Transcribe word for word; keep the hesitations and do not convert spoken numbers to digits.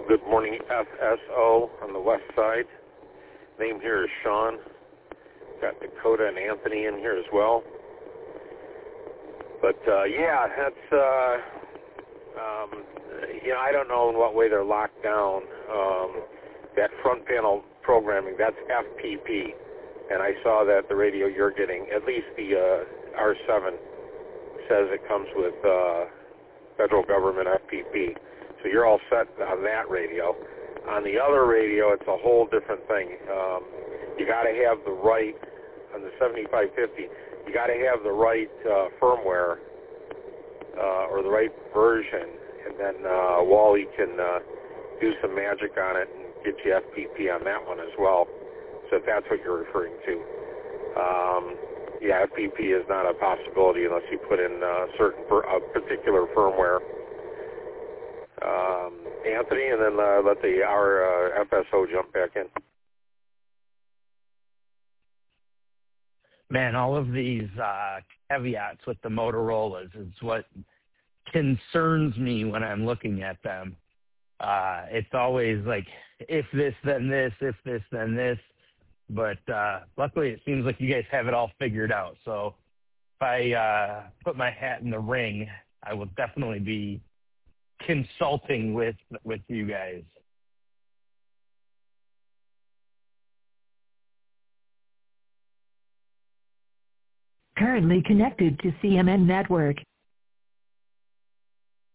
Good morning, F S O on the west side. Name here is Sean. Got Dakota and Anthony in here as well. But uh, yeah, that's uh, um, you know I don't know in what way they're locked down. Um, that front panel programming, that's F P P, and I saw that the radio you're getting, at least the uh, R seven, says it comes with uh, federal government F P P. So you're all set on that radio. On the other radio, it's a whole different thing. Um, you got to have the right, on the seventy-five fifty, you got to have the right uh, firmware uh, or the right version, and then uh, Wally can uh, do some magic on it and get you F P P on that one as well. So if that's what you're referring to. Um, yeah, F P P is not a possibility unless you put in uh, certain per, a particular firmware. Um, Anthony, and then uh, let the our uh, F S O jump back in. Man, all of these uh, caveats with the Motorola's is what concerns me when I'm looking at them. Uh, it's always like, if this, then this, if this, then this. But uh, luckily, it seems like you guys have it all figured out. So if I uh, put my hat in the ring, I will definitely be consulting with with you guys. Currently connected to C M N Network.